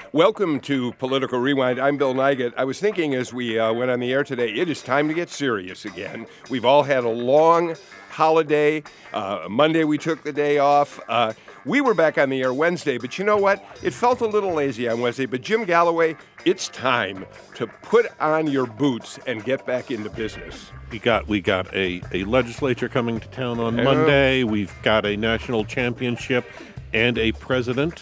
Welcome to Political Rewind. I'm Bill Nigut. I was thinking as we went on the air today, it is time to get serious again. We've all had a long holiday. Monday we took the day off. We were back on the air Wednesday, but you know what? It felt a little lazy on Wednesday. But Jim Galloway, it's time to put on your boots and get back into business. We got a legislature coming to town on Monday. We've got a national championship and a president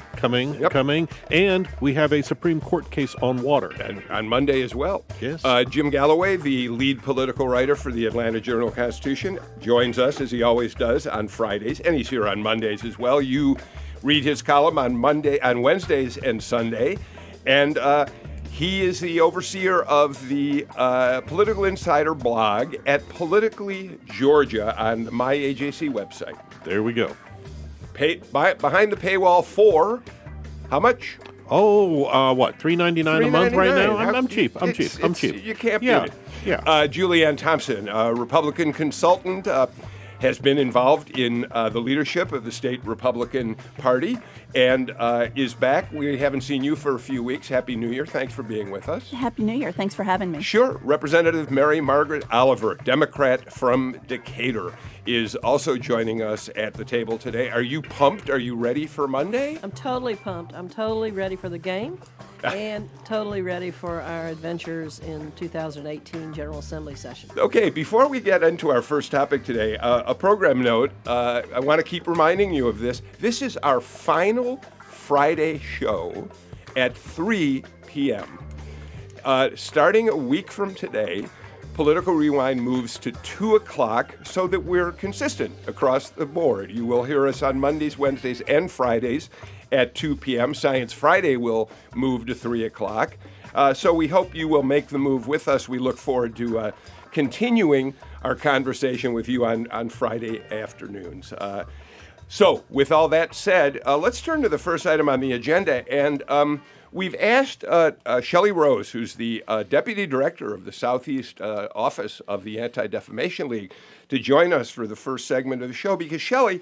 coming, and we have a Supreme Court case on water. And on Monday as well. Yes. Jim Galloway, the lead political writer for the Atlanta Journal-Constitution, joins us, as he always does, on Fridays, and he's here on Mondays as well. You read his column on Wednesdays and Sunday, and he is the overseer of the Political Insider blog at Politically Georgia on the MyAJC website. There we go. Behind the paywall for how much? What? $3.99 a month right now? I'm cheap. I'm cheap. You can't beat it. Yeah. Julianne Thompson, a Republican consultant, has been involved in the leadership of the state Republican Party and is back. We haven't seen you for a few weeks. Happy New Year. Thanks for being with us. Happy New Year. Thanks for having me. Sure. Representative Mary Margaret Oliver, Democrat from Decatur, is also joining us at the table today. Are you pumped? Are you ready for Monday? I'm totally pumped. I'm totally ready for the game and totally ready for our adventures in 2018 General Assembly session. Okay, before we get into our first topic today, a program note. I want to keep reminding you of this. This is our final Friday show at 3 p.m. Starting a week from today, Political Rewind moves to 2 o'clock so that we're consistent across the board. You will hear us on Mondays, Wednesdays, and Fridays at 2 p.m. Science Friday will move to 3 o'clock. So we hope you will make the move with us. We look forward to continuing our conversation with you on Friday afternoons. So with all that said, let's turn to the first item on the agenda. And we've asked Shelley Rose, who's the Deputy Director of the Southeast Office of the Anti-Defamation League, to join us for the first segment of the show because Shelley,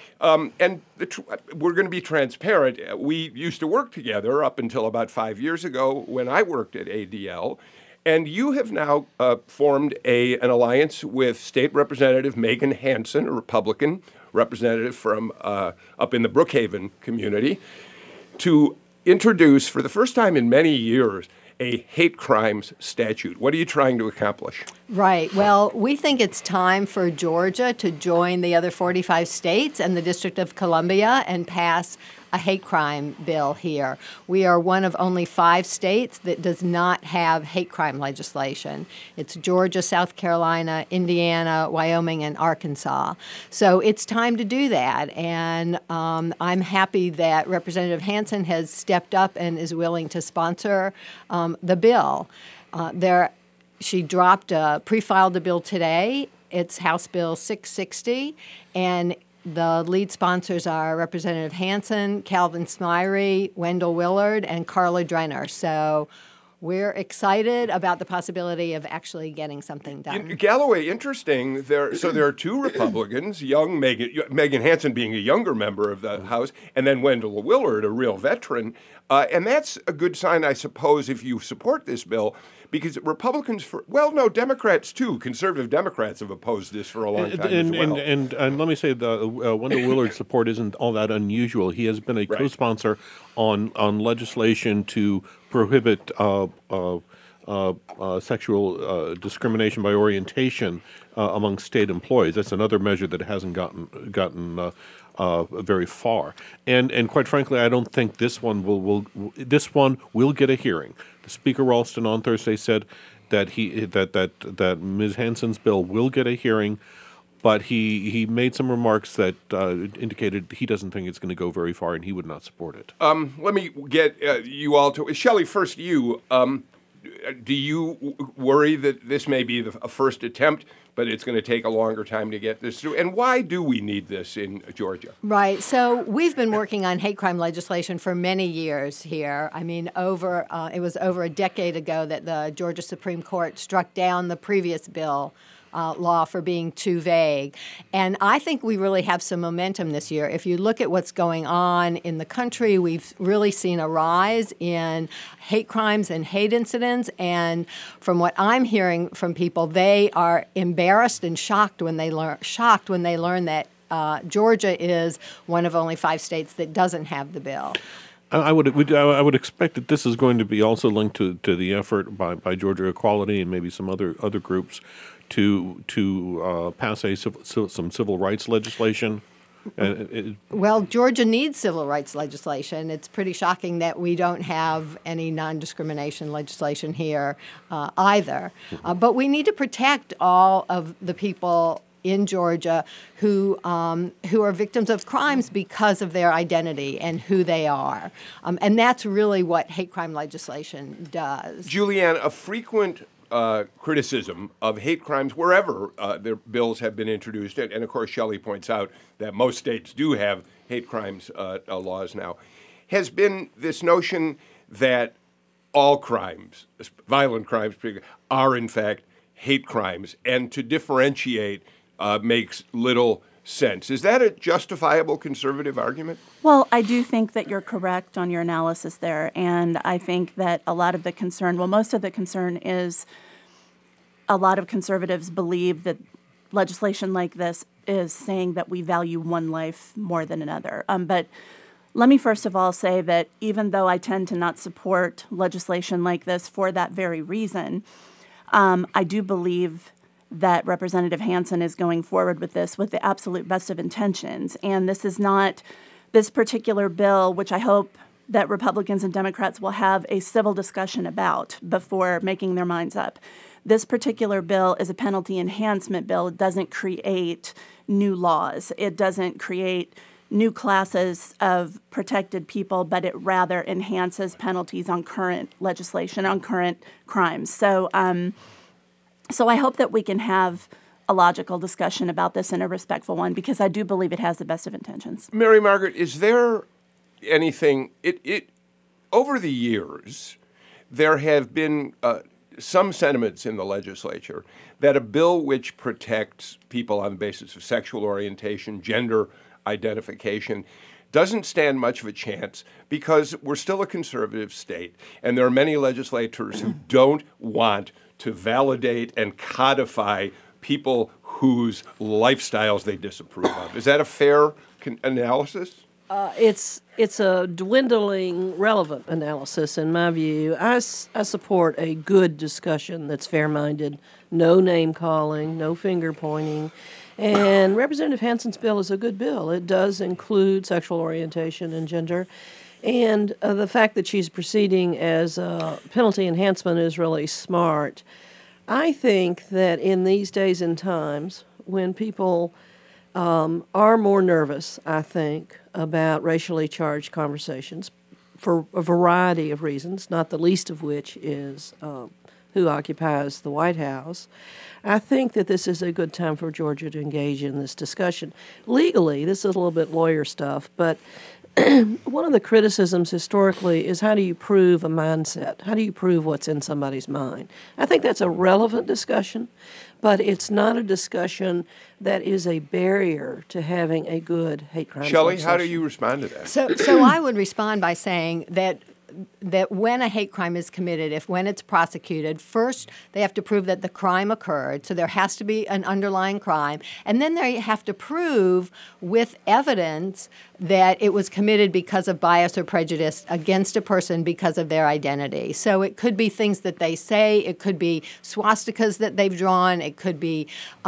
we're going to be transparent. We used to work together up until about 5 years ago when I worked at ADL. And you have now formed an alliance with State Representative Megan Hansen, a Republican representative from up in the Brookhaven community, to introduce, for the first time in many years, a hate crimes statute. What are you trying to accomplish? Right. Well, we think it's time for Georgia to join the other 45 states and the District of Columbia and pass a hate crime bill here. We are one of only 5 states that does not have hate crime legislation. It's Georgia, South Carolina, Indiana, Wyoming, and Arkansas. So it's time to do that. And I'm happy that Representative Hansen has stepped up and is willing to sponsor the bill. She pre-filed a bill today. It's House Bill 660, and the lead sponsors are Representative Hansen, Calvin Smyre, Wendell Willard, and Carla Drenner. So we're excited about the possibility of actually getting something done. Galloway, interesting. There are 2 Republicans, young Megan Hansen being a younger member of the House, and then Wendell Willard, a real veteran. And that's a good sign, I suppose, if you support this bill, because Republicans, Democrats too, conservative Democrats have opposed this for a long time as well. And let me say, the Wendell Willard's support isn't all that unusual. He has been a co-sponsor on legislation to prohibit sexual discrimination by orientation among state employees. That's another measure that hasn't gotten very far. And quite frankly, I don't think this one will get a hearing. Speaker Ralston on Thursday said that Ms. Hansen's bill will get a hearing, but he made some remarks that indicated he doesn't think it's going to go very far, and he would not support it. Let me get you all to Shelley. First, you. Do you worry that this may be a first attempt, but it's going to take a longer time to get this through? And why do we need this in Georgia? Right. So we've been working on hate crime legislation for many years here. I mean, it was over a decade ago that the Georgia Supreme Court struck down the previous bill law for being too vague. And I think we really have some momentum this year. If you look at what's going on in the country, we've really seen a rise in hate crimes and hate incidents. And from what I'm hearing from people, they are embarrassed and shocked when they learn that Georgia is one of only 5 states that doesn't have the bill. I would expect that this is going to be also linked to the effort by Georgia Equality and maybe some other groups to pass some civil rights legislation. Well, Georgia needs civil rights legislation. It's pretty shocking that we don't have any non-discrimination legislation here either. But we need to protect all of the people in Georgia who are victims of crimes because of their identity and who they are. And that's really what hate crime legislation does. Julianne, a frequent criticism of hate crimes wherever their bills have been introduced, and of course Shelley points out that most states do have hate crimes laws now, has been this notion that all crimes, violent crimes, are in fact hate crimes, and to differentiate makes little sense. Is that a justifiable conservative argument? Well, I do think that you're correct on your analysis there, and I think that a lot of the concern, most of the concern is a lot of conservatives believe that legislation like this is saying that we value one life more than another. But let me first of all say that even though I tend to not support legislation like this for that very reason, I do believe that Representative Hansen is going forward with this with the absolute best of intentions. And this is not this particular bill, which I hope that Republicans and Democrats will have a civil discussion about before making their minds up. This particular bill is a penalty enhancement bill. It doesn't create new laws. It doesn't create new classes of protected people, but it rather enhances penalties on current legislation, on current crimes. So I hope that we can have a logical discussion about this and a respectful one, because I do believe it has the best of intentions. Mary Margaret, is there anything, over the years, there have been some sentiments in the legislature that a bill which protects people on the basis of sexual orientation, gender identification, doesn't stand much of a chance because we're still a conservative state, and there are many legislators who don't want to validate and codify people whose lifestyles they disapprove of. Is that a fair analysis? It's a dwindling relevant analysis, in my view. I support a good discussion that's fair-minded, no name-calling, no finger-pointing. And Representative Hansen's bill is a good bill. It does include sexual orientation and gender. And the fact that she's proceeding as a penalty enhancement is really smart. I think that in these days and times, when people are more nervous, I think, about racially charged conversations for a variety of reasons, not the least of which is who occupies the White House, I think that this is a good time for Georgia to engage in this discussion. Legally, this is a little bit lawyer stuff, but one of the criticisms historically is how do you prove a mindset? How do you prove what's in somebody's mind? I think that's a relevant discussion, but it's not a discussion that is a barrier to having a good hate crime Shelley, legislation. how do you respond to that? So I would respond by saying that when a hate crime is committed, when it's prosecuted, first they have to prove that the crime occurred, so there has to be an underlying crime, and then they have to prove with evidence that it was committed because of bias or prejudice against a person because of their identity. So it could be things that they say, it could be swastikas that they've drawn, it could be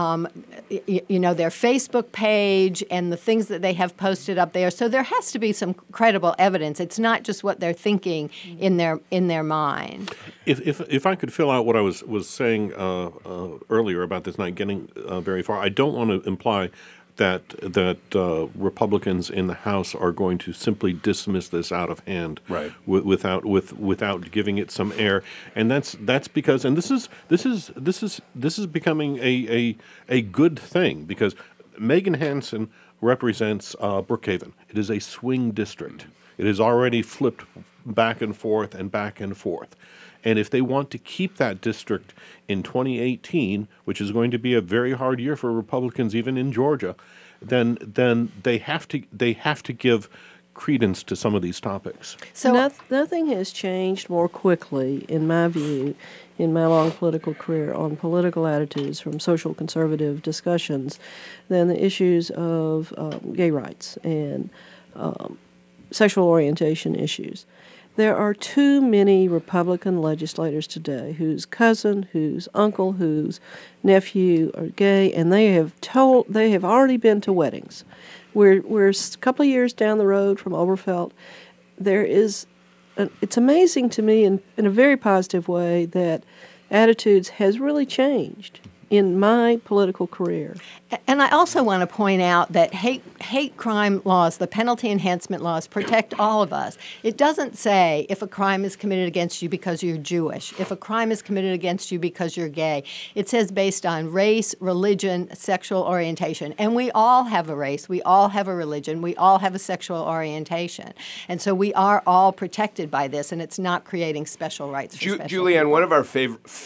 their Facebook page and the things that they have posted up there. So there has to be some credible evidence. It's not just what they're thinking in their mind. If I could fill out what I was saying earlier about this not getting very far, I don't want to imply that Republicans in the House are going to simply dismiss this out of hand, right, without giving it some air, and that's because, and this is becoming a good thing, because Megan Hansen represents Brookhaven. It is a swing district. It has already flipped back and forth and back and forth. And if they want to keep that district in 2018, which is going to be a very hard year for Republicans, even in Georgia, then they have to give credence to some of these topics. So nothing has changed more quickly, in my view, in my long political career on political attitudes from social conservative discussions than the issues of gay rights and sexual orientation issues. There are too many Republican legislators today whose cousin, whose uncle, whose nephew are gay, and they have already been to weddings. We're a couple of years down the road from Oberfeld. It's amazing to me in a very positive way that attitudes has really changed in my political career. And I also want to point out that hate crime laws, the penalty enhancement laws, protect all of us. It doesn't say if a crime is committed against you because you're Jewish, if a crime is committed against you because you're gay. It says based on race, religion, sexual orientation. And we all have a race, we all have a religion, we all have a sexual orientation. And so we are all protected by this, and it's not creating special rights for special Julianne, people. one of our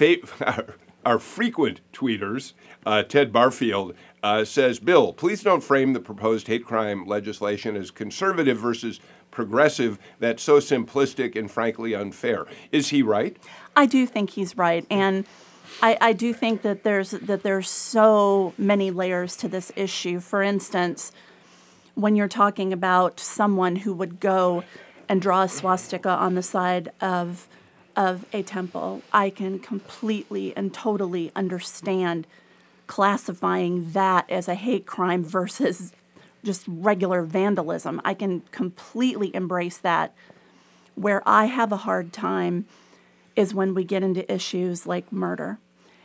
our frequent tweeters, Ted Barfield, says, Bill, please don't frame the proposed hate crime legislation as conservative versus progressive. That's so simplistic and frankly unfair. Is he right? I do think he's right, and I do think that there's so many layers to this issue. For instance, when you're talking about someone who would go and draw a swastika on the side of a temple, I can completely and totally understand classifying that as a hate crime versus just regular vandalism. I can completely embrace that. Where I have a hard time is when we get into issues like murder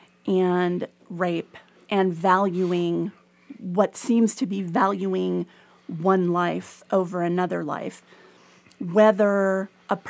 and rape and valuing what seems to be valuing one life over another life. Whether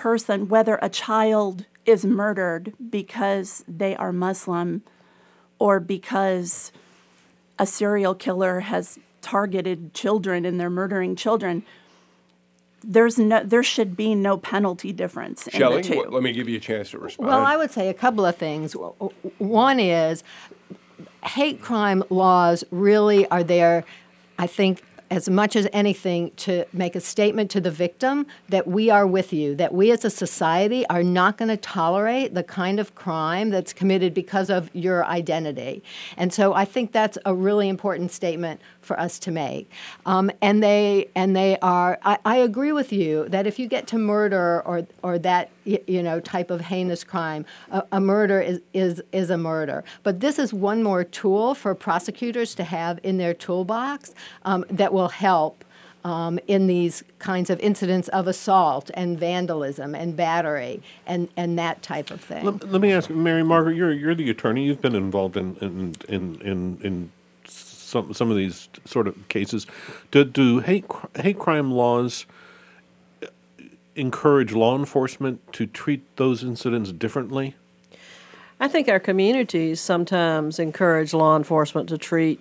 a child is murdered because they are Muslim or because a serial killer has targeted children and they're murdering children, there should be no penalty difference in Shelley, the two. let me give you a chance to respond. Well, I would say a couple of things. One is hate crime laws really are there, I think, as much as anything, to make a statement to the victim that we are with you, that we as a society are not going to tolerate the kind of crime that's committed because of your identity. And so I think that's a really important statement for us to make. And they are, I agree with you that if you get to murder or that type of heinous crime, a murder is a murder. But this is one more tool for prosecutors to have in their toolbox that will help in these kinds of incidents of assault and vandalism and battery and that type of thing. Let me ask, Mary Margaret, you're the attorney. You've been involved in some of these sort of cases. Do hate crime laws encourage law enforcement to treat those incidents differently? I think our communities sometimes encourage law enforcement to treat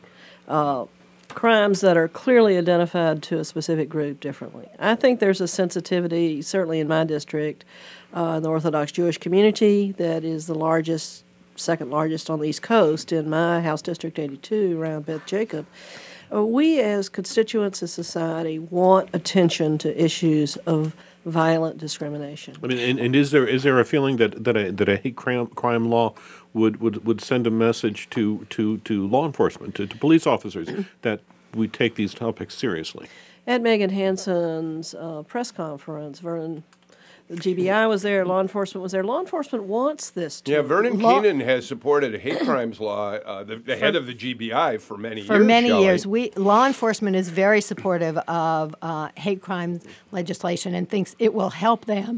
crimes that are clearly identified to a specific group differently. I think there's a sensitivity, certainly in my district, in the Orthodox Jewish community, that is the second largest on the East Coast in my House District 82 around Beth Jacob. We as constituents of society want attention to issues of violent discrimination. I mean, and is there a feeling that a hate crime law would send a message to law enforcement, to police officers, that we take these topics seriously? At Megan Hanson's press conference, the GBI was there, law enforcement was there. Law enforcement wants this to. Yeah, Vernon Keenan has supported a hate crimes law, the head of the GBI, for many years. For many Shelley. years. Law enforcement is very supportive of hate crime legislation and thinks it will help them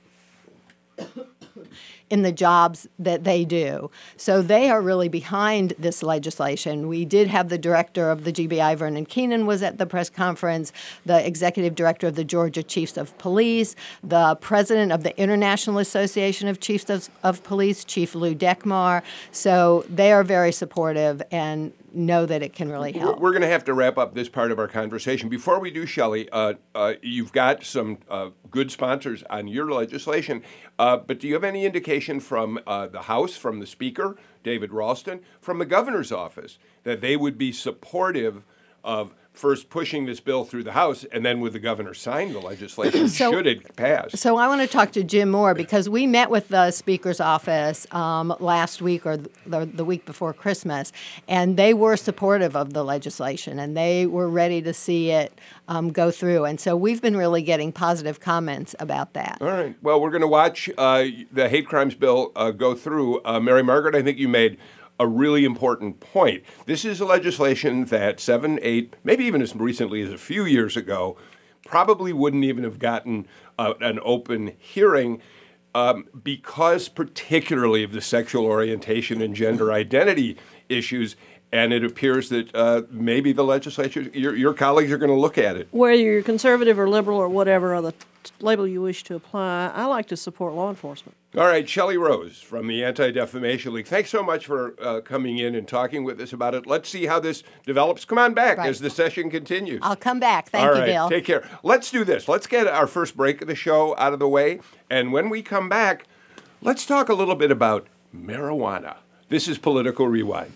in the jobs that they do. So they are really behind this legislation. We did have the director of the GBI, Vernon Keenan, was at the press conference, the executive director of the Georgia Chiefs of Police, the president of the International Association of Chiefs of Police, Chief Lou Dekmar. So they are very supportive and know that it can really help. We're going to have to wrap up this part of our conversation. Before we do, Shelley, you've got some good sponsors on your legislation, but do you have any indication indication from the House, from the Speaker, David Ralston, from the governor's office, that they would be supportive of first pushing this bill through the House, and then with the governor sign the legislation, should it pass. So I want to talk to Jim Moore, because we met with the Speaker's office last week or the week before Christmas, and they were supportive of the legislation, and they were ready to see it go through. And so we've been really getting positive comments about that. All right. Well, we're going to watch the hate crimes bill go through. Mary Margaret, I think you made a really important point. This is a legislation that 7, 8, maybe even as recently as a few years ago, probably wouldn't even have gotten an open hearing because particularly of the sexual orientation and gender identity issues. And it appears that maybe the legislature, your colleagues are going to look at it. Whether you're conservative or liberal or whatever other label you wish to apply, I like to support law enforcement. All right, Shelley Rose from the Anti-Defamation League. Thanks so much for coming in and talking with us about it. Let's see how this develops. Come on back as the session continues. I'll come back. Thank you, Bill. Take care. Let's do this. Let's get our first break of the show out of the way. And when we come back, let's talk a little bit about marijuana. This is Political Rewind.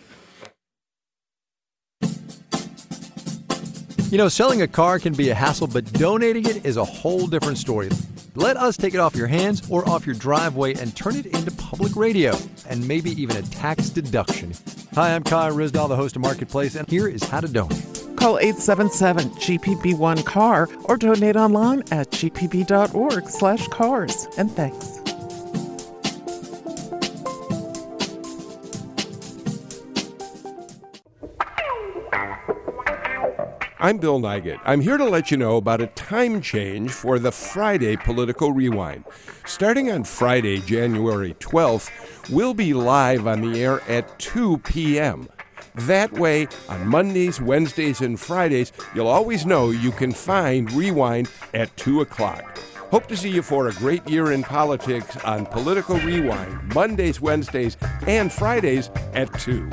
You know, selling a car can be a hassle, but donating it is a whole different story. Let us take it off your hands or off your driveway and turn it into public radio and maybe even a tax deduction. Hi, I'm Kai Risdahl, the host of Marketplace, and here is how to donate. Call 877-GPB1-CAR or donate online at gpb.org/cars. And thanks. I'm Bill Nygut. I'm here to let you know about a time change for the Friday Political Rewind. Starting on Friday, January 12th, we'll be live on the air at 2 p.m. That way, on Mondays, Wednesdays, and Fridays, you'll always know you can find Rewind at 2 o'clock. Hope to see you for a great year in politics on Political Rewind, Mondays, Wednesdays, and Fridays at 2.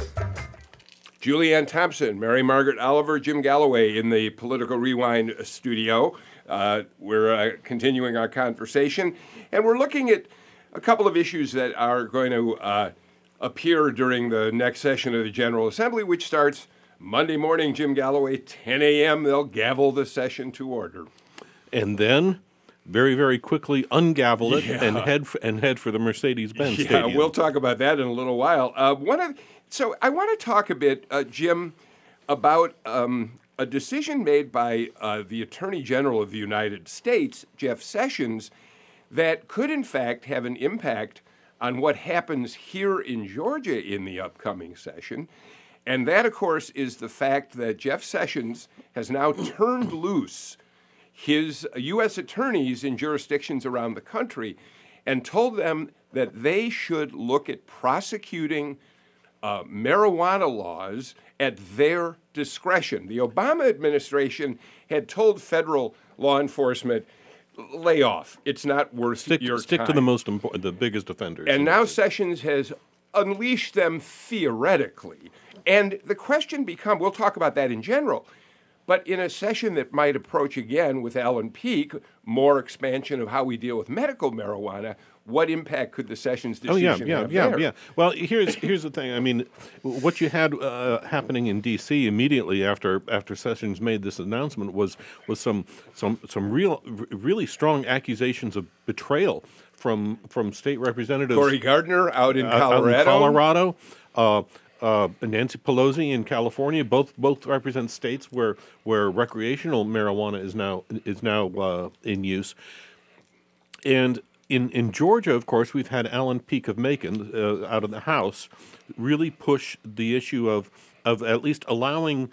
Julianne Thompson, Mary Margaret Oliver, Jim Galloway in the Political Rewind studio. We're continuing our conversation, and we're looking at a couple of issues that are going to appear during the next session of the General Assembly, which starts Monday morning, Jim Galloway, 10 a.m. They'll gavel the session to order. And then very, very quickly ungavel it and head for the Mercedes-Benz Stadium. Yeah, we'll talk about that in a little while. So I want to talk a bit, Jim, about a decision made by the Attorney General of the United States, Jeff Sessions, that could in fact have an impact on what happens here in Georgia in the upcoming session. And that, of course, is the fact that Jeff Sessions has now turned loose his U.S. attorneys in jurisdictions around the country and told them that they should look at prosecuting marijuana laws at their discretion. The Obama administration had told federal law enforcement, lay off. It's not worth your time. Stick to the most important, the biggest offenders. And now Sessions has unleashed them theoretically. And the question becomes, we'll talk about that in general, but in a session that might approach again with Alan Peake, more expansion of how we deal with medical marijuana, what impact could the Sessions decision have there? Yeah. Well, here's the thing. I mean, what you had happening in D.C. immediately after Sessions made this announcement was some really strong accusations of betrayal from state representatives. Cory Gardner out in Colorado. Nancy Pelosi in California. Both represent states where recreational marijuana is now in use, and. In Georgia, of course, we've had Alan Peake of Macon out of the House really push the issue of at least allowing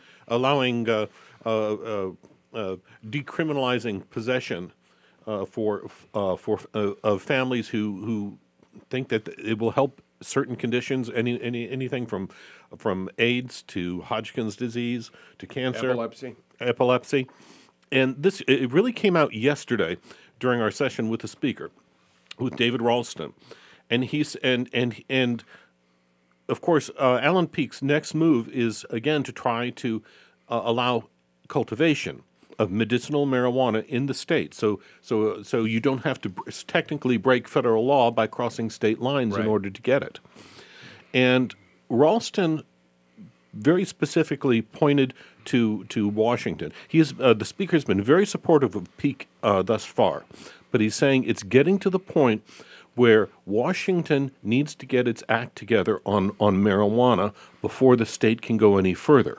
decriminalizing possession for families who think that it will help certain conditions, anything from AIDS to Hodgkin's disease to cancer, epilepsy, and it really came out yesterday during our session with the Speaker, with David Ralston, and and of course Alan Peake's next move is again to try to allow cultivation of medicinal marijuana in the state. So you don't have to technically break federal law by crossing state lines in order to get it. And Ralston very specifically pointed to Washington. The speaker has been very supportive of Peake thus far, but he's saying it's getting to the point where Washington needs to get its act together on marijuana before the state can go any further.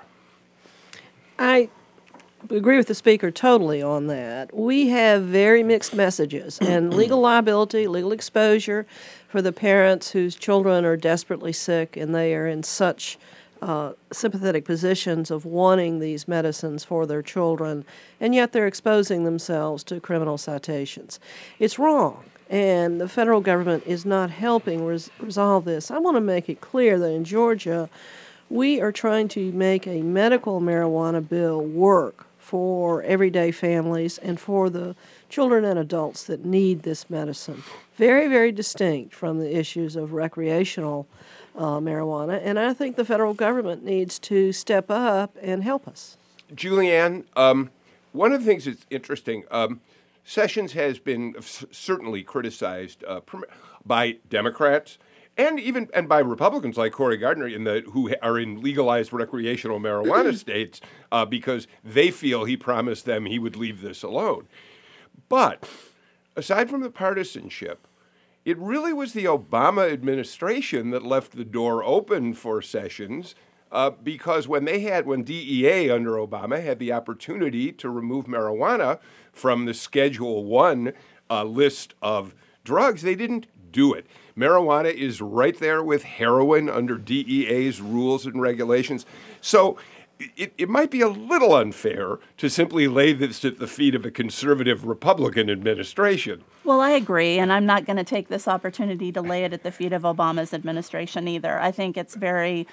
I agree with the speaker totally on that. We have very mixed messages, and legal liability, legal exposure for the parents whose children are desperately sick and they are in such sympathetic positions of wanting these medicines for their children, and yet they're exposing themselves to criminal citations. It's wrong, and the federal government is not helping resolve this. I want to make it clear that in Georgia, we are trying to make a medical marijuana bill work for everyday families and for the children and adults that need this medicine. Very, very distinct from the issues of recreational marijuana, and I think the federal government needs to step up and help us. Julianne, one of the things that's interesting, Sessions has been certainly criticized by Democrats and by Republicans like Cory Gardner who are in legalized recreational marijuana states because they feel he promised them he would leave this alone. But aside from the partisanship, it really was the Obama administration that left the door open for Sessions because when DEA under Obama had the opportunity to remove marijuana from the Schedule 1 list of drugs, they didn't do it. Marijuana is right there with heroin under DEA's rules and regulations. So it might be a little unfair to simply lay this at the feet of a conservative Republican administration. Well, I agree, and I'm not going to take this opportunity to lay it at the feet of Obama's administration either. I think it's very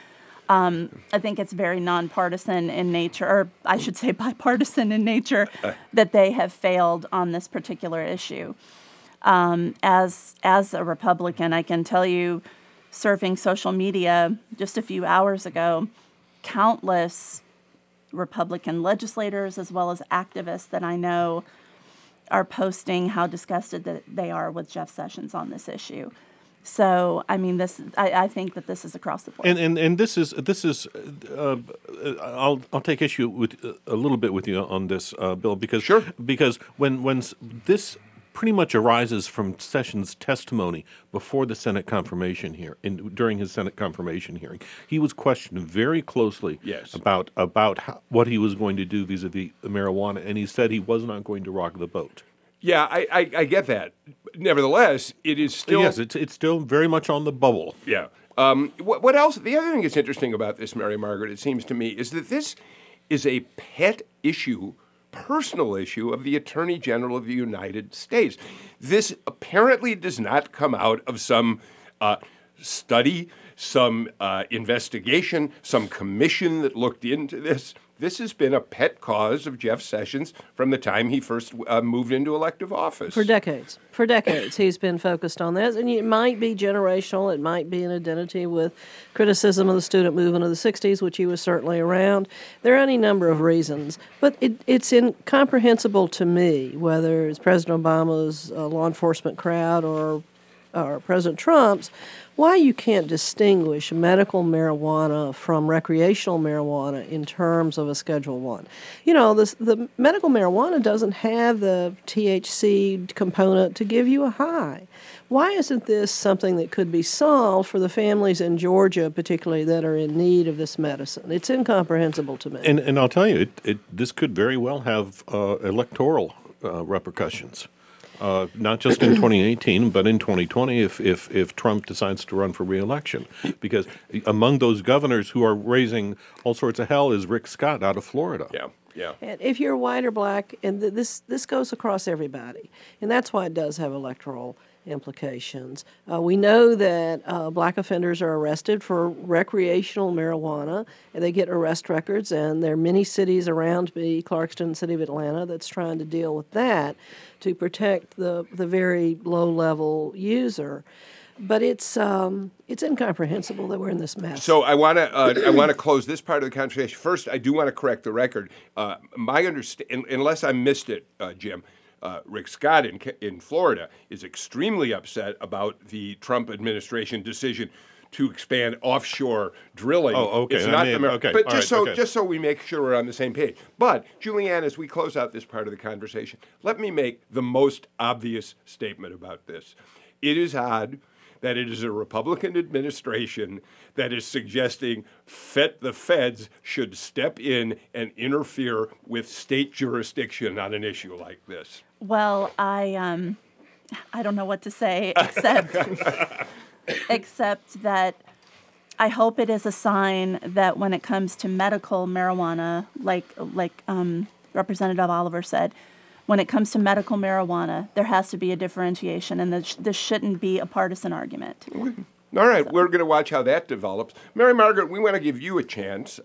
nonpartisan in nature, or I should say bipartisan in nature, that they have failed on this particular issue. As a Republican, I can tell you, surfing social media just a few hours ago, countless Republican legislators as well as activists that I know are posting how disgusted that they are with Jeff Sessions on this issue. So, I mean, I think that this is across the board. And this is I'll take issue with a little bit with you on this, Bill, because when this pretty much arises from Sessions' testimony before the Senate confirmation during his Senate confirmation hearing. He was questioned very closely about what he was going to do vis-a-vis marijuana, and he said he was not going to rock the boat. Yeah, I get that. Nevertheless, it is still... Yes, it's still very much on the bubble. Yeah. What else? The other thing that's interesting about this, Mary Margaret, it seems to me, is that this is a pet issue, personal issue of the Attorney General of the United States. This apparently does not come out of some study, some investigation, some commission that looked into this. This has been a pet cause of Jeff Sessions from the time he first moved into elective office. For decades. He's been focused on this. And it might be generational. It might be an identity with criticism of the student movement of the 60s, which he was certainly around. There are any number of reasons. But it's incomprehensible to me, whether it's President Obama's law enforcement crowd or President Trump's, why you can't distinguish medical marijuana from recreational marijuana in terms of a Schedule 1. You know, the medical marijuana doesn't have the THC component to give you a high. Why isn't this something that could be solved for the families in Georgia, particularly, that are in need of this medicine? It's incomprehensible to me. And I'll tell you, this could very well have electoral repercussions. Not just in 2018, but in 2020 if Trump decides to run for re-election. Because among those governors who are raising all sorts of hell is Rick Scott out of Florida. Yeah. And if you're white or black, and this goes across everybody, and that's why it does have electoral implications. We know that black offenders are arrested for recreational marijuana, and they get arrest records, and there are many cities around me, Clarkston, City of Atlanta, that's trying to deal with that to protect the very low-level user. But it's incomprehensible that we're in this mess. So I want to close this part of the conversation. First, I do want to correct the record. My understanding, unless I missed it, Jim, Rick Scott in Florida is extremely upset about the Trump administration decision to expand offshore drilling. Oh, okay. It's not okay. But All right, just so we make sure we're on the same page. But Julianne, as we close out this part of the conversation, let me make the most obvious statement about this. It is odd that it is a Republican administration that is suggesting the feds should step in and interfere with state jurisdiction on an issue like this. Well, I don't know what to say except that I hope it is a sign that when it comes to medical marijuana, like Representative Oliver said, when it comes to medical marijuana, there has to be a differentiation, and this shouldn't be a partisan argument. All right, we're going to watch how that develops. Mary Margaret, we want to give you a chance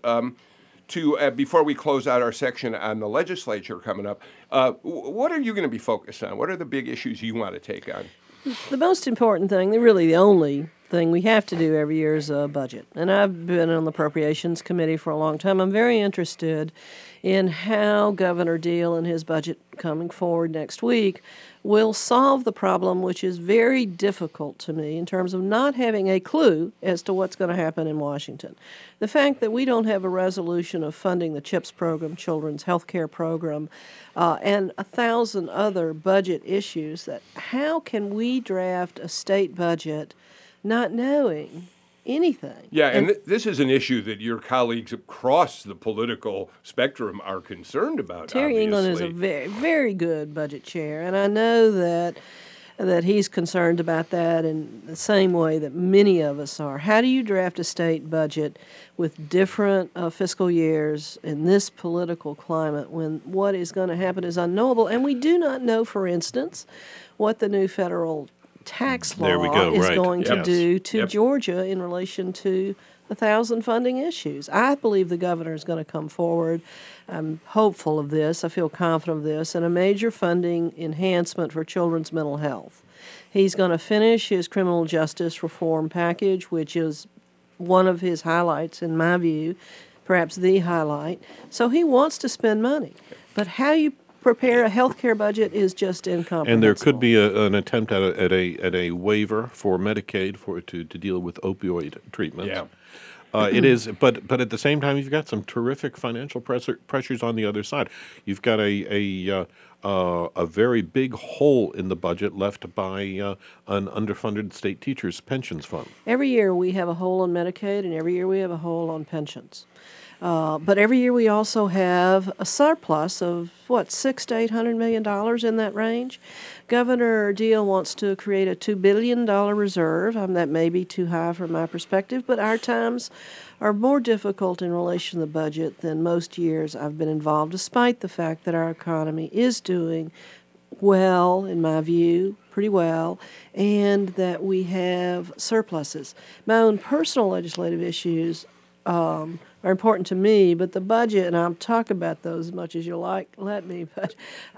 to, before we close out our section on the legislature coming up, what are you going to be focused on? What are the big issues you want to take on? The most important thing, really the only thing we have to do every year is a budget. And I've been on the Appropriations Committee for a long time. I'm very interested in how Governor Deal and his budget coming forward next week will solve the problem, which is very difficult to me in terms of not having a clue as to what's going to happen in Washington. The fact that we don't have a resolution of funding the CHIPS program, Children's Health Care Program, and 1,000 other budget issues, that how can we draft a state budget not knowing anything? Yeah, and this is an issue that your colleagues across the political spectrum are concerned about. Terry England is a very, very good budget chair, and I know that he's concerned about that in the same way that many of us are. How do you draft a state budget with different fiscal years in this political climate when what is going to happen is unknowable? And we do not know, for instance, what the new federal tax law is going to do to Georgia in relation to 1,000 funding issues. I believe the governor is going to come forward. I'm hopeful of this. I feel confident of this, and a major funding enhancement for children's mental health. He's going to finish his criminal justice reform package, which is one of his highlights, in my view, perhaps the highlight. So he wants to spend money. But how you prepare a health care budget is just incomprehensible. And there could be an attempt at a waiver for Medicaid to deal with opioid treatments. Yeah. It is, but at the same time, you've got some terrific financial pressures on the other side. You've got a very big hole in the budget left by an underfunded state teachers' pensions fund. Every year we have a hole on Medicaid, and every year we have a hole on pensions. But every year we also have a surplus of, $600 to $800 million in that range. Governor Deal wants to create a $2 billion reserve. That may be too high from my perspective, but our times are more difficult in relation to the budget than most years I've been involved, despite the fact that our economy is doing well, in my view, pretty well, and that we have surpluses. My own personal legislative issues are important to me, but the budget, and I'll talk about those as much as you let me, but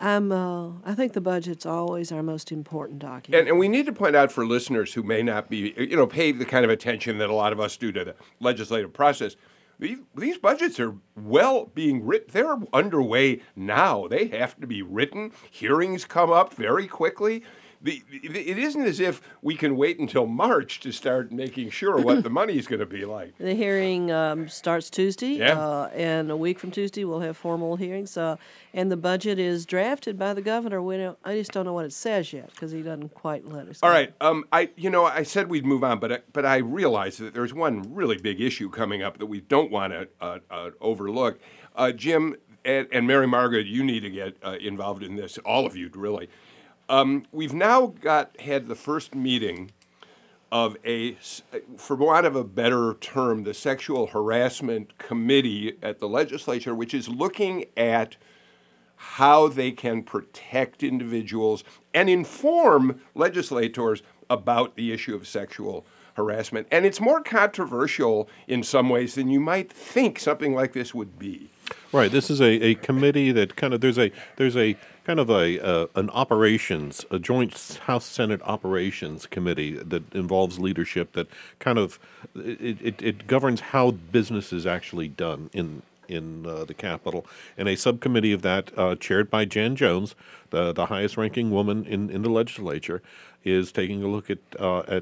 I think the budget's always our most important document. And we need to point out for listeners who may not be, pay the kind of attention that a lot of us do to the legislative process, these budgets are being written. They're underway now. They have to be written. Hearings come up very quickly. It isn't as if we can wait until March to start making sure what the money is going to be like. The hearing starts Tuesday, and a week from Tuesday we'll have formal hearings. And the budget is drafted by the governor. I just don't know what it says yet because he doesn't quite let us. All right, I said we'd move on, but I realize that there's one really big issue coming up that we don't want to overlook. Jim and Mary Margaret, you need to get involved in this. All of you, really. We've now had the first meeting of for want of a better term, the Sexual Harassment Committee at the legislature, which is looking at how they can protect individuals and inform legislators about the issue of sexual harassment. And it's more controversial in some ways than you might think something like this would be. Right. This is a committee that kind of there's a kind of an operations, a joint House Senate operations committee that involves leadership that kind of it governs how business is actually done in the Capitol, and a subcommittee of that chaired by Jan Jones, the highest ranking woman in the legislature, is taking a look at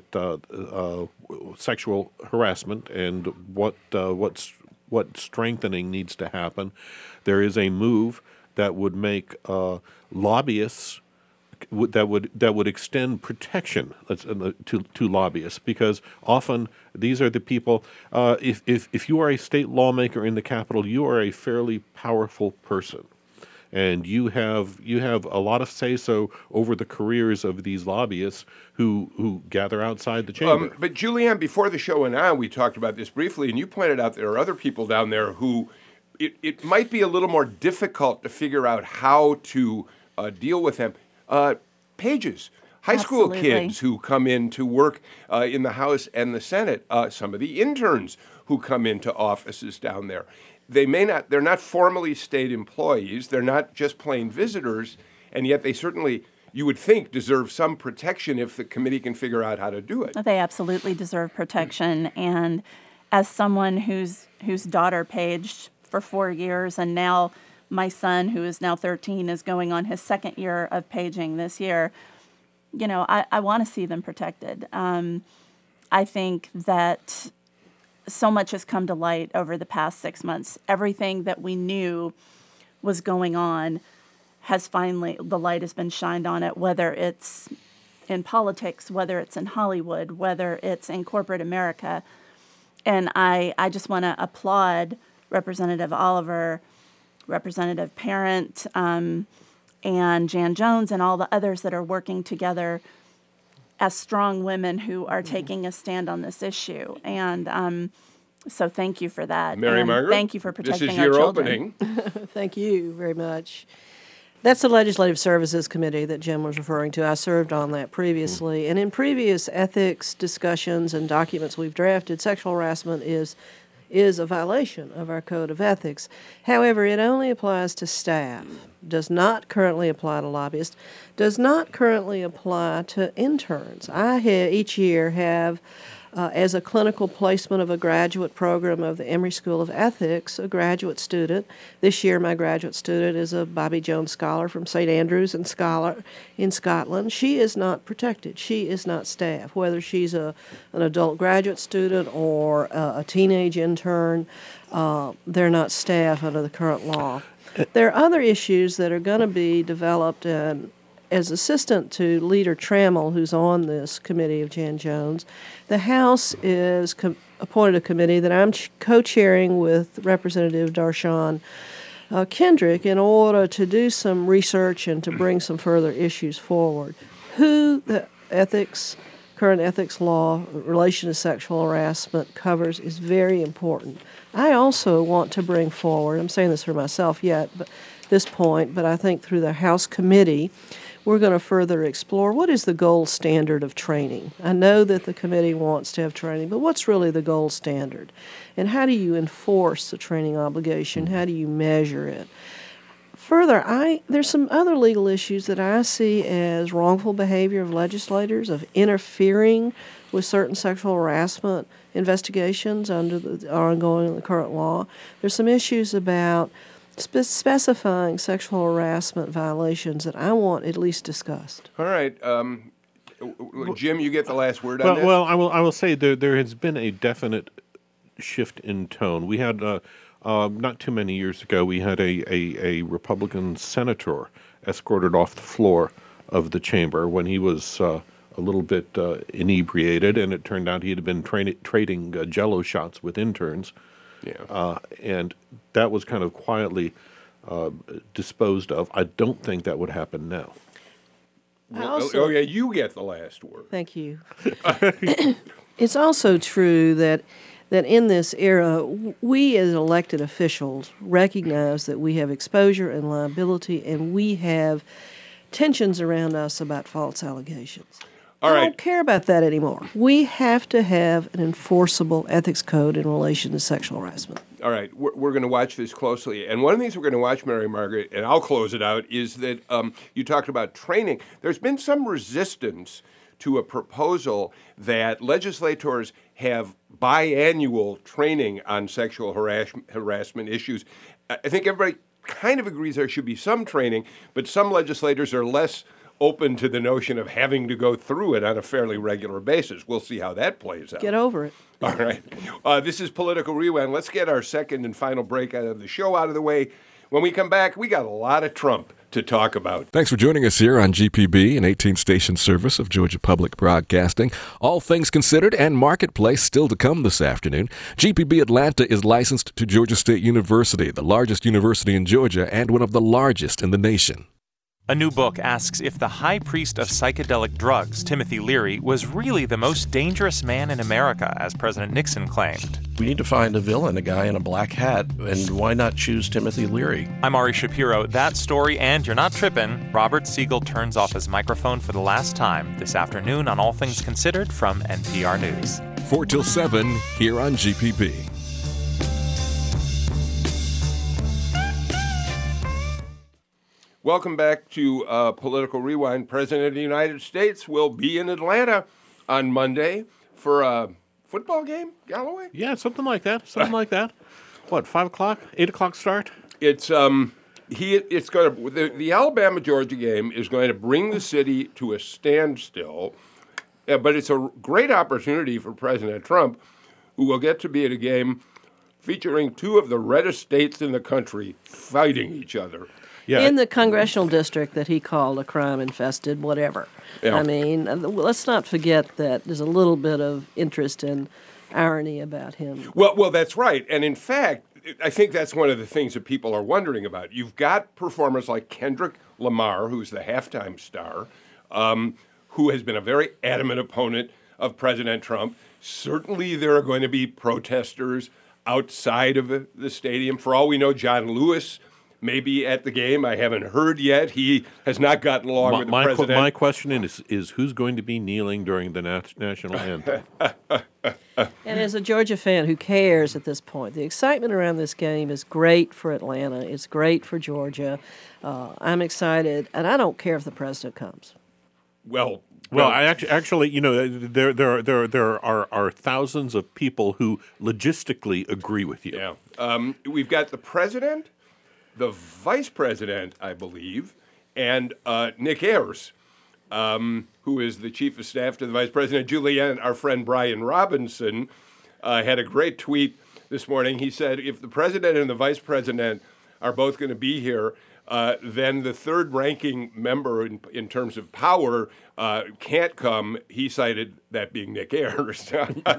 sexual harassment and what strengthening needs to happen. There is a move that would make lobbyists that would extend protection to lobbyists, because often these are the people. If you are a state lawmaker in the Capitol, you are a fairly powerful person, and you have a lot of say-so over the careers of these lobbyists who gather outside the chamber. But Julianne, before the show went on, we talked about this briefly, and you pointed out there are other people down there who it might be a little more difficult to figure out how to deal with them. Pages, high school Absolutely. kids who come in to work in the House and the Senate, some of the interns who come into offices down there. They're not formally state employees, they're not just plain visitors, and yet they certainly, you would think, deserve some protection if the committee can figure out how to do it. They absolutely deserve protection. And as someone whose daughter paged for 4 years, and now my son, who is now 13, is going on his second year of paging this year, I want to see them protected. I think that so much has come to light over the past 6 months. Everything that we knew was going on the light has been shined on it, whether it's in politics, whether it's in Hollywood, whether it's in corporate America. And I just want to applaud Representative Oliver, Representative Parent, and Jan Jones, and all the others that are working together as strong women who are taking a stand on this issue. And so thank you for that. Mary and Margaret, thank you for protecting this is our your children. opening. Thank you very much. That's the Legislative Services Committee that Jim was referring to. I served on that previously. And in previous ethics discussions and documents we've drafted, sexual harassment is a violation of our code of ethics. However, it only applies to staff, does not currently apply to lobbyists, does not currently apply to interns. Each year have, as a clinical placement of a graduate program of the Emory School of Ethics, a graduate student. This year my graduate student is a Bobby Jones Scholar from St. Andrews in Scotland. She is not protected. She is not staff. Whether she's an adult graduate student or a teenage intern, they're not staff under the current law. There are other issues that are going to be developed, and as assistant to Leader Trammell, who's on this committee of Jan Jones, the House is appointed a committee that I'm co-chairing with Representative Darshan Kendrick in order to do some research and to bring some further issues forward. Who the current ethics law in relation to sexual harassment covers is very important. I also want to bring forward, I'm saying this for myself yet, but this point, but I think through the House committee, we're going to further explore what is the gold standard of training. I know that the committee wants to have training, but what's really the gold standard? And how do you enforce the training obligation? How do you measure it? Further, there's some other legal issues that I see as wrongful behavior of legislators, of interfering with certain sexual harassment investigations under the ongoing current law. There's some issues about specifying sexual harassment violations that I want at least discussed. All right. Jim, you get the last word on this? Well, I will say there has been a definite shift in tone. We had not too many years ago, we had a Republican senator escorted off the floor of the chamber when he was a little bit inebriated, and it turned out he had been trading Jell-O shots with interns. Yeah. And that was kind of quietly disposed of. I don't think that would happen now. You get the last word. Thank you. It's also true that in this era, we as elected officials recognize that we have exposure and liability, and we have tensions around us about false allegations. All right. I don't care about that anymore. We have to have an enforceable ethics code in relation to sexual harassment. All right, we're going to watch this closely. And one of the things we're going to watch, Mary Margaret, and I'll close it out, is that you talked about training. There's been some resistance to a proposal that legislators have biannual training on sexual harassment issues. I think everybody kind of agrees there should be some training, but some legislators are less open to the notion of having to go through it on a fairly regular basis. We'll see how that plays out. Get over it. All right. This is Political Rewind. Let's get our second and final break out of the show out of the way. When we come back, we got a lot of Trump to talk about. Thanks for joining us here on GPB, an 18-station service of Georgia Public Broadcasting. All things considered and Marketplace still to come this afternoon. GPB Atlanta is licensed to Georgia State University, the largest university in Georgia and one of the largest in the nation. A new book asks if the high priest of psychedelic drugs, Timothy Leary, was really the most dangerous man in America, as President Nixon claimed. We need to find a villain, a guy in a black hat, and why not choose Timothy Leary? I'm Ari Shapiro. That story and You're Not Trippin'. Robert Siegel turns off his microphone for the last time this afternoon on All Things Considered from NPR News. 4 till 7 here on GPB. Welcome back to Political Rewind. President of the United States will be in Atlanta on Monday for a football game, Galloway? Yeah, something like that. Something like that. What, 5 o'clock, 8 o'clock start? It's going to the Alabama Georgia game is going to bring the city to a standstill, but it's a great opportunity for President Trump, who will get to be at a game featuring two of the reddest states in the country fighting each other. Yeah. In the congressional district that he called a crime-infested whatever. Yeah. I mean, let's not forget that there's a little bit of interest and irony about him. Well, that's right. And in fact, I think that's one of the things that people are wondering about. You've got performers like Kendrick Lamar, who's the halftime star, who has been a very adamant opponent of President Trump. Certainly there are going to be protesters outside of the stadium. For all we know, John Lewis may be at the game. I haven't heard yet. He has not gotten along with the president. My question is who's going to be kneeling during the national anthem? And as a Georgia fan, who cares at this point? The excitement around this game is great for Atlanta. It's great for Georgia. I'm excited, and I don't care if the president comes. Well, I actually, you know, there are thousands of people who logistically agree with you. Yeah. We've got the president, the vice president, I believe, and Nick Ayers, who is the chief of staff to the vice president. Julianne, our friend Brian Robinson, had a great tweet this morning. He said, if the president and the vice president are both going to be here, then the third-ranking member in terms of power can't come. He cited that being Nick Ayers.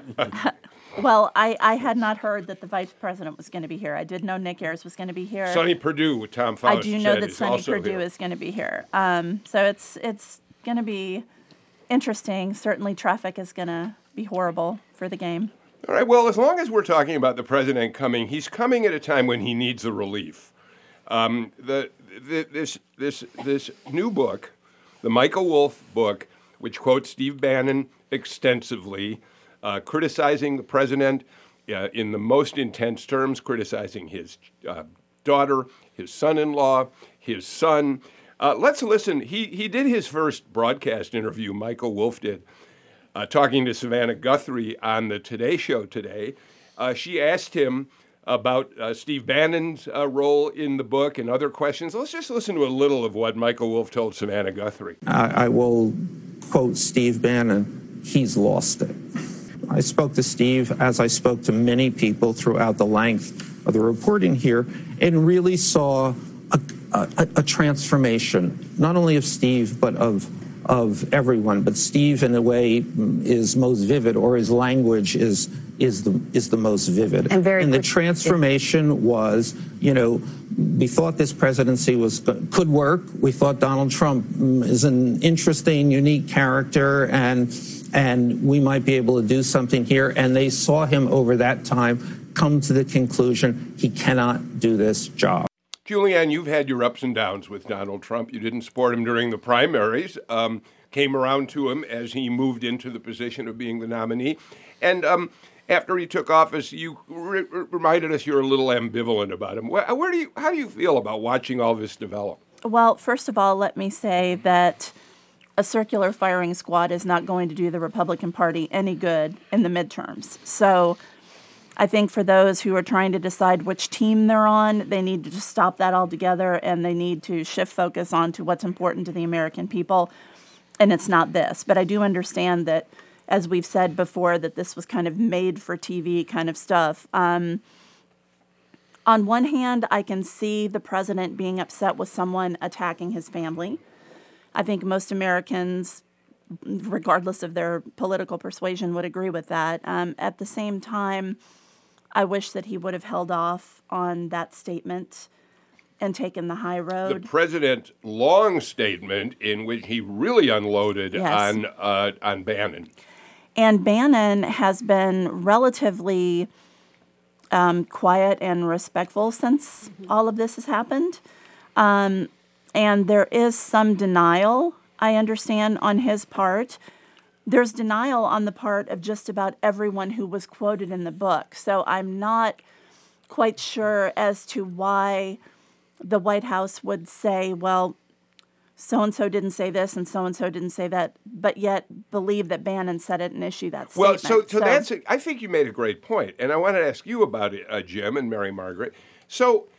Well, I had not heard that the vice president was going to be here. I did know Nick Ayers was going to be here. Sonny Perdue, Tom Faust I do know that is Sonny also Perdue here. is going to be here. So it's going to be interesting. Certainly traffic is going to be horrible for the game. All right, well, as long as we're talking about the president coming, he's coming at a time when he needs a relief. This new book, the Michael Wolff book, which quotes Steve Bannon extensively, criticizing the president in the most intense terms, criticizing his daughter, his son-in-law, his son. Let's listen. He did his first broadcast interview, Michael Wolff did, talking to Savannah Guthrie on the Today Show today. She asked him about Steve Bannon's role in the book and other questions. Let's just listen to a little of what Michael Wolff told Savannah Guthrie. I will quote Steve Bannon, he's lost it. I spoke to Steve, as I spoke to many people throughout the length of the reporting here, and really saw a transformation, not only of Steve, but of everyone. But Steve, in a way, is most vivid, or his language is the most vivid. And the transformation was, you know, we thought this presidency could work. We thought Donald Trump is an interesting, unique character, and we might be able to do something here. And they saw him over that time come to the conclusion he cannot do this job. Julianne, you've had your ups and downs with Donald Trump. You didn't support him during the primaries, came around to him as he moved into the position of being the nominee. And after he took office, you reminded us you're a little ambivalent about him. How do you feel about watching all this develop? Well, first of all, let me say that a circular firing squad is not going to do the Republican Party any good in the midterms. So I think for those who are trying to decide which team they're on, they need to just stop that altogether, and they need to shift focus on to what's important to the American people, and it's not this. But I do understand that, as we've said before, that this was kind of made for TV kind of stuff. On one hand, I can see the president being upset with someone attacking his family. I think most Americans, regardless of their political persuasion, would agree with that. At the same time, I wish that he would have held off on that statement and taken the high road. The president's long statement in which he really unloaded on Bannon. And Bannon has been relatively quiet and respectful since all of this has happened. And there is some denial, I understand, on his part. There's denial on the part of just about everyone who was quoted in the book. So I'm not quite sure as to why the White House would say, well, so-and-so didn't say this and so-and-so didn't say that, but yet believe that Bannon said it and issue that statement. Well, so that's I think you made a great point, and I wanted to ask you about it, Jim and Mary Margaret. So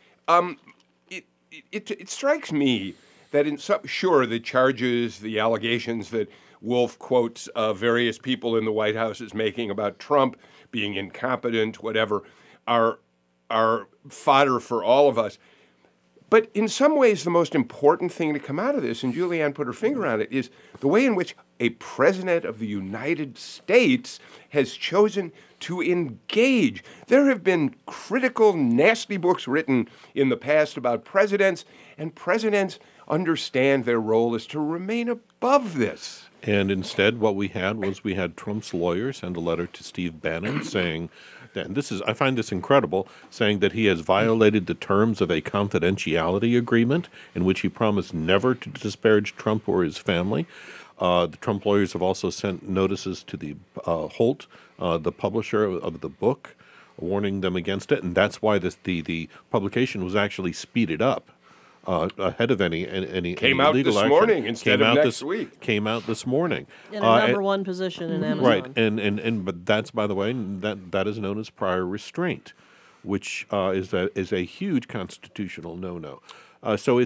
it strikes me that the charges, the allegations that Wolf quotes various people in the White House as making about Trump being incompetent, whatever, are fodder for all of us. But in some ways, the most important thing to come out of this, and Julianne put her finger on it, is the way in which a president of the United States has chosen to engage. There have been critical, nasty books written in the past about presidents, and presidents understand their role is to remain above this. And instead, what we had Trump's lawyer send a letter to Steve Bannon saying that, and I find this incredible, saying that he has violated the terms of a confidentiality agreement in which he promised never to disparage Trump or his family. The Trump lawyers have also sent notices to the Holt, the publisher of the book, warning them against it, and that's why the publication was actually speeded up. Ahead of any came out legal this action. morning instead of next week. Came out this morning. In a number one position in Amazon. Right, but that's, by the way, that is known as prior restraint, which is a huge constitutional no-no. So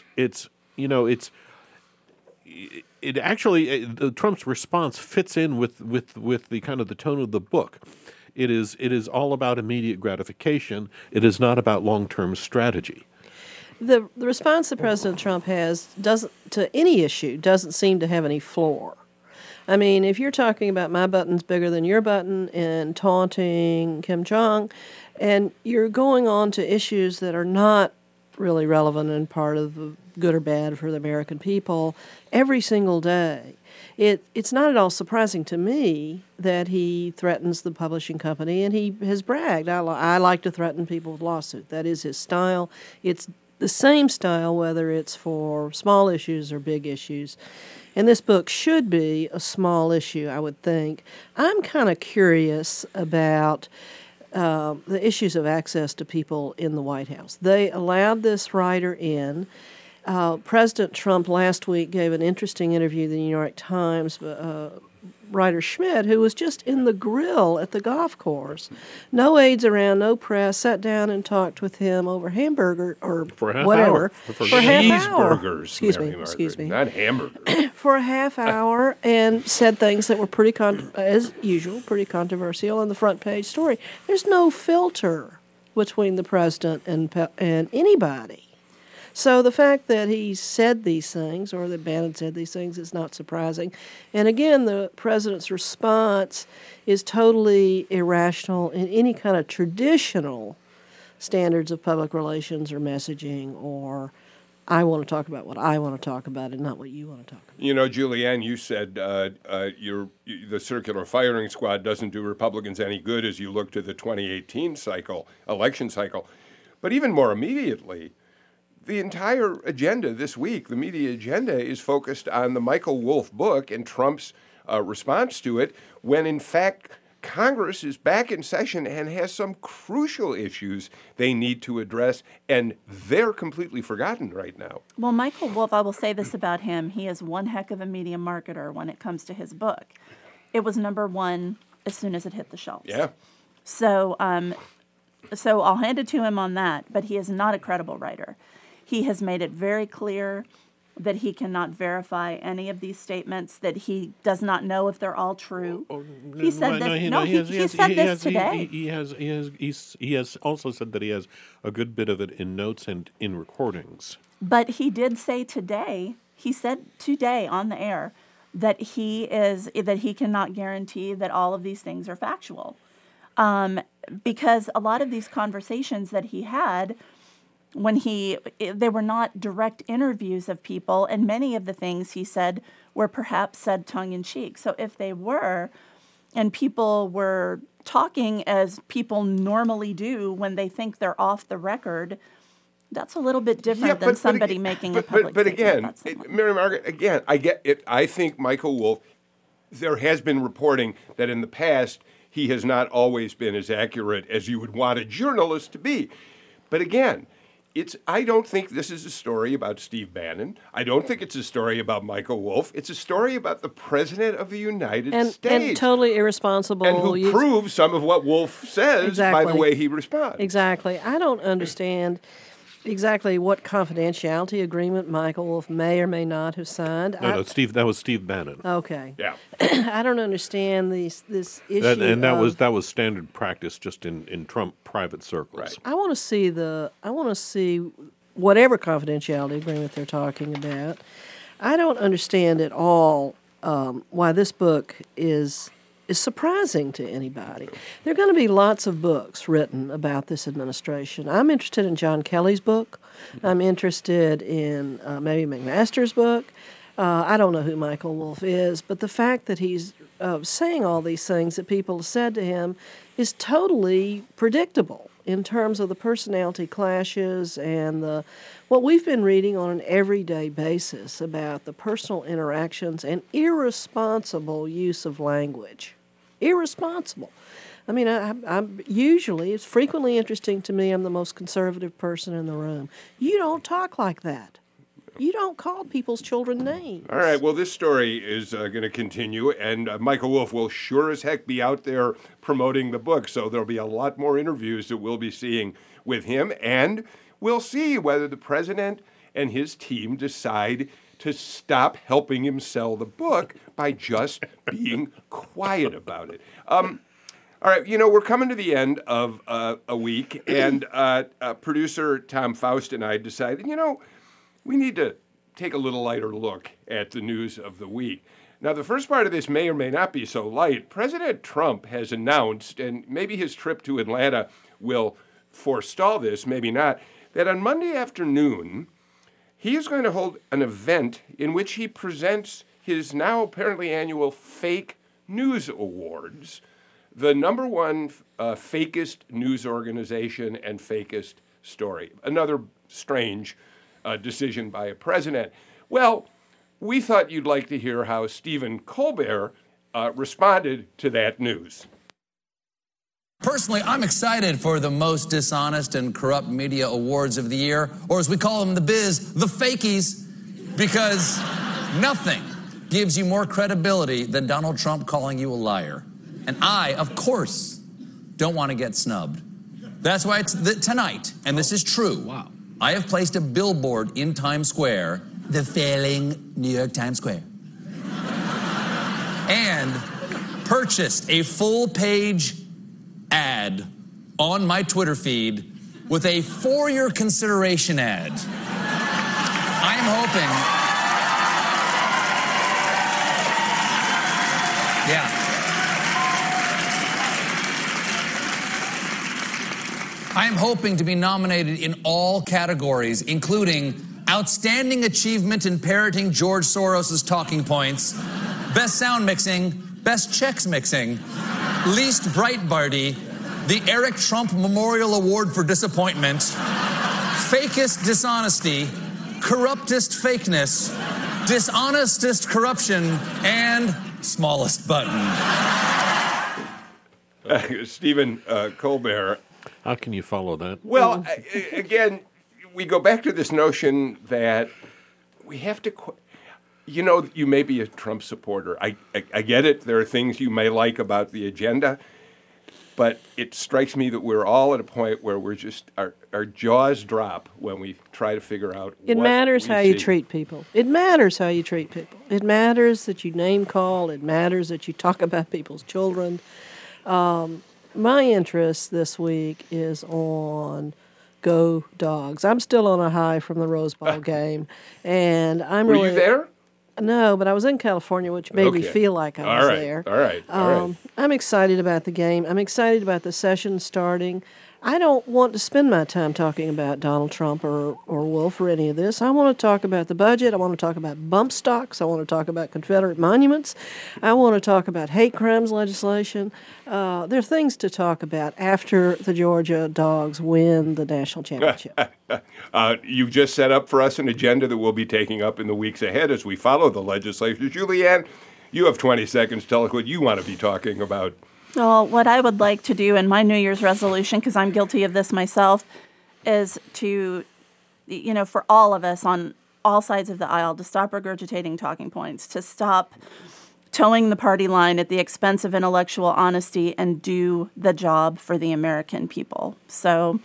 Trump's response fits in with the kind of the tone of the book. It is all about immediate gratification. It is not about long-term strategy. The response that President Trump has to any issue doesn't seem to have any floor. I mean, if you're talking about my button's bigger than your button and taunting Kim Jong, and you're going on to issues that are not really relevant and part of the good or bad for the American people every single day, it's not at all surprising to me that he threatens the publishing company, and he has bragged. I like to threaten people with lawsuits. That is his style. It's the same style, whether it's for small issues or big issues. And this book should be a small issue, I would think. I'm kind of curious about the issues of access to people in the White House. They allowed this writer in. President Trump last week gave an interesting interview to the New York Times, writer Schmidt, who was just in the grill at the golf course. No aides around, no press, sat down and talked with him over hamburger or for a half whatever. Hour. For a half hour. Cheeseburgers. Excuse me. Not hamburgers. For a half hour, and said things that were pretty, as usual, pretty controversial in the front page story. There's no filter between the president and anybody. So the fact that he said these things, or that Bannon said these things, is not surprising. And again, the president's response is totally irrational in any kind of traditional standards of public relations or messaging, or I want to talk about what I want to talk about and not what you want to talk about. You know, Julianne, you said the circular firing squad doesn't do Republicans any good as you look to the 2018 election cycle. But even more immediately, the entire agenda this week, the media agenda, is focused on the Michael Wolff book and Trump's response to it, when in fact Congress is back in session and has some crucial issues they need to address, and they're completely forgotten right now. Well, Michael Wolff, I will say this about him. He is one heck of a media marketer when it comes to his book. It was #1 as soon as it hit the shelves. Yeah. So I'll hand it to him on that, but he is not a credible writer. He has made it very clear that he cannot verify any of these statements, that he does not know if they're all true. He said this. He said this today. He has also said that he has a good bit of it in notes and in recordings. But he did say today. He said today on the air that he cannot guarantee that all of these things are factual, because a lot of these conversations that he had, they were not direct interviews of people, and many of the things he said were perhaps said tongue-in-cheek. So if they were, and people were talking as people normally do when they think they're off the record, that's a little bit different than somebody making a public statement. But again, Mary Margaret, again, I get it. I think Michael Wolff, there has been reporting that in the past he has not always been as accurate as you would want a journalist to be. But again, I don't think this is a story about Steve Bannon. I don't think it's a story about Michael Wolff. It's a story about the President of the United States. And totally irresponsible. And who proves some of what Wolff says by the way he responds. Exactly. I don't understand exactly what confidentiality agreement Michael Wolff may or may not have signed. That was Steve Bannon. Okay. Yeah. I don't understand this issue. That was standard practice just in Trump private circles. Right. I want to see whatever confidentiality agreement they're talking about. I don't understand at all why this book is surprising to anybody. There are going to be lots of books written about this administration. I'm interested in John Kelly's book. I'm interested in maybe McMaster's book. I don't know who Michael Wolff is, but the fact that he's saying all these things that people have said to him is totally predictable in terms of the personality clashes and what we've been reading on an everyday basis about the personal interactions and irresponsible use of language. Irresponsible. I mean, it's frequently interesting to me. I'm the most conservative person in the room. You don't talk like that. You don't call people's children names. All right, well, this story is going to continue, and Michael Wolff will sure as heck be out there promoting the book, so there'll be a lot more interviews that we'll be seeing with him, and we'll see whether the president and his team decide to stop helping him sell the book by just being quiet about it. All right, we're coming to the end of a week, and producer Tom Faust and I decided, we need to take a little lighter look at the news of the week. Now, the first part of this may or may not be so light. President Trump has announced, and maybe his trip to Atlanta will forestall this, maybe not, that on Monday afternoon, he is going to hold an event in which he presents his now apparently annual Fake News Awards, the #1 fakest news organization and fakest story. Another strange decision by a president. Well, we thought you'd like to hear how Stephen Colbert responded to that news. Personally, I'm excited for the most dishonest and corrupt media awards of the year, or as we call them in the biz, the fakies, because nothing gives you more credibility than Donald Trump calling you a liar. And I, of course, don't want to get snubbed. That's why it's tonight, and this is true. Wow. I have placed a billboard in Times Square, the failing New York Times Square, and purchased a full-page ad on my Twitter feed with a for your consideration ad. I'm hoping. Yeah. I'm hoping to be nominated in all categories, including Outstanding Achievement in Parroting George Soros' Talking Points, Best Sound Mixing, Best Checks Mixing, Least Breitbarty, the Eric Trump Memorial Award for Disappointment, Fakest Dishonesty, Corruptest Fakeness, Dishonestest Corruption, and Smallest Button. Stephen Colbert. How can you follow that? Well, again, we go back to this notion that we have to. You may be a Trump supporter. I get it. There are things you may like about the agenda. But it strikes me that we're all at a point where we're just, our jaws drop when we try to figure out It matters how you treat people. It matters how you treat people. It matters that you name call. It matters that you talk about people's children. My interest this week is on Go Dogs. I'm still on a high from the Rose Bowl game. And I'm Were really... you there? No, but I was in California, which made me feel like I was there. All right. I'm excited about the game. I'm excited about the session starting. I don't want to spend my time talking about Donald Trump or Wolf or any of this. I want to talk about the budget. I want to talk about bump stocks. I want to talk about Confederate monuments. I want to talk about hate crimes legislation. There are things to talk about after the Georgia Dogs win the national championship. You've just set up for us an agenda that we'll be taking up in the weeks ahead as we follow the legislature. Julianne, you have 20 seconds. Tell us what you want to be talking about. Well, what I would like to do in my New Year's resolution, because I'm guilty of this myself, is to, for all of us on all sides of the aisle, to stop regurgitating talking points, to stop towing the party line at the expense of intellectual honesty and do the job for the American people. So...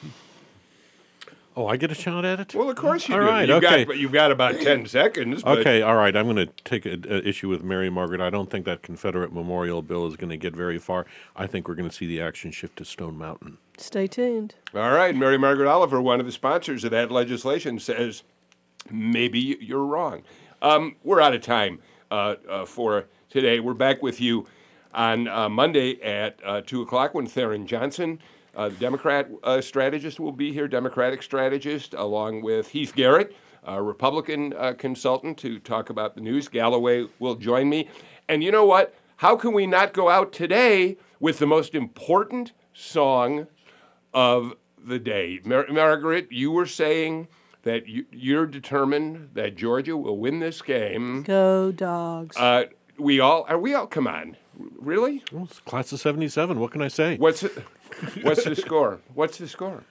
Oh, I get a shot at it? Well, of course you all do. Right, okay. You've got about 10 seconds. But... Okay, all right. I'm going to take an issue with Mary Margaret. I don't think that Confederate memorial bill is going to get very far. I think we're going to see the action shift to Stone Mountain. Stay tuned. All right. Mary Margaret Oliver, one of the sponsors of that legislation, says maybe you're wrong. We're out of time for today. We're back with you on Monday at 2 o'clock when Theron Johnson, the Democrat strategist, will be here, Democratic strategist, along with Heath Garrett, a Republican consultant, to talk about the news. Galloway will join me. And you know what? How can we not go out today with the most important song of the day? Margaret, you were saying that you're determined that Georgia will win this game. Go Dogs. Are we all? Come on. Really? Well, it's class of 77. What can I say? What's the score? What's the score?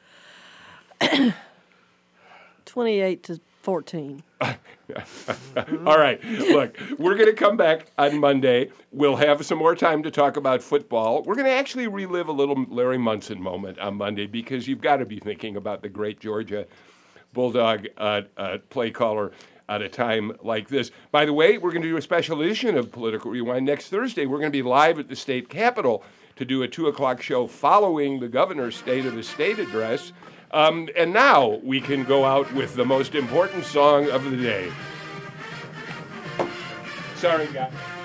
28-14. All right. Look, we're going to come back on Monday. We'll have some more time to talk about football. We're going to actually relive a little Larry Munson moment on Monday because you've got to be thinking about the great Georgia Bulldog play caller at a time like this. By the way, we're going to do a special edition of Political Rewind next Thursday. We're going to be live at the state capitol to do a 2 o'clock show following the governor's State of the State address. And now we can go out with the most important song of the day. Sorry, guys.